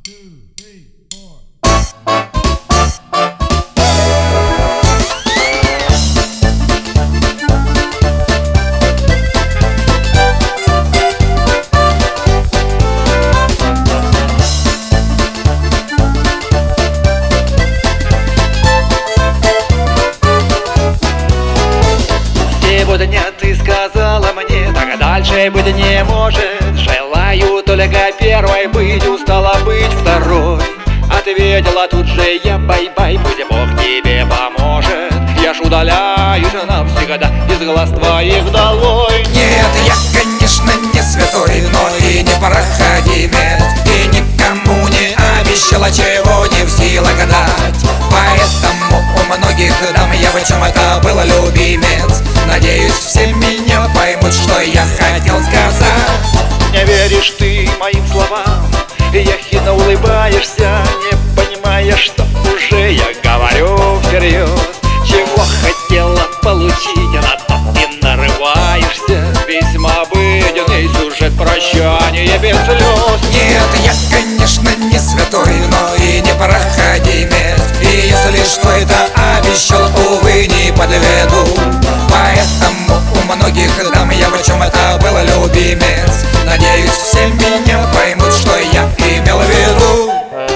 Сегодня ты сказала мне, так дальше быть не может. Желаю только первой быть, устала быть второй. Ответила тут же я бай-бай, пусть Бог тебе поможет. Я ж удаляюсь навсегда из глаз твоих долой. Нет, я, конечно, не святой, но и не проходимец, и никому не обещала, чего не в силах дать. Поэтому у многих дам я в чем это был любимец. Надеюсь, все меня поймут, что я хотел сказать. Не веришь ты моим словам, ехидно улыбаешься, не понимая, что уже я говорю всерьез. Чего хотела получить, на то ты нарываешься. Весьма обыденный сюжет, прощание без слез. Нет, я, конечно, не святой, но и не проходимец, и если что это обещал, увы, не подведу. Поэтому у многих дам я в чем это был любимец. Надеюсь, все меня поймут, что я имел в виду.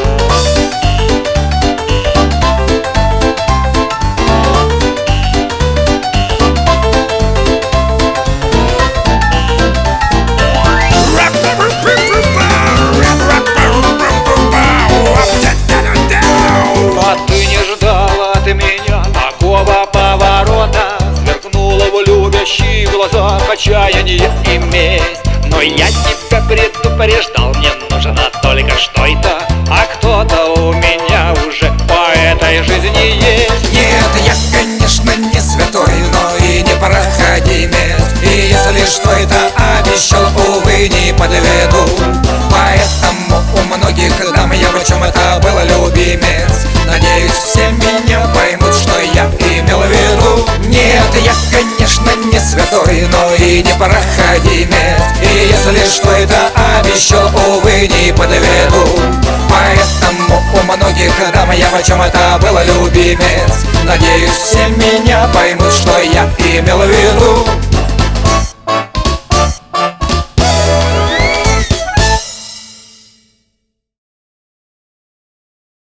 А ты не ждала от меня такого поворота. Сверкнула в любящих глазах отчаяние и месть. Но я тебя предупреждал, мне нужно только что это, а кто-то у меня уже по этой жизни есть. Нет, я, конечно, не святой, но и не проходимец, и если что это обещал, увы, не подведу. Поэтому у многих дам я в чем это был любимец. Надеюсь, все меня поймут, что я имел в виду. Нет, я, конечно, не святой, но и не проходимец, и если что это обещал, увы, не подведу. Поэтому у многих дам я в чем это был любимец. Надеюсь, все меня поймут, что я имел в виду.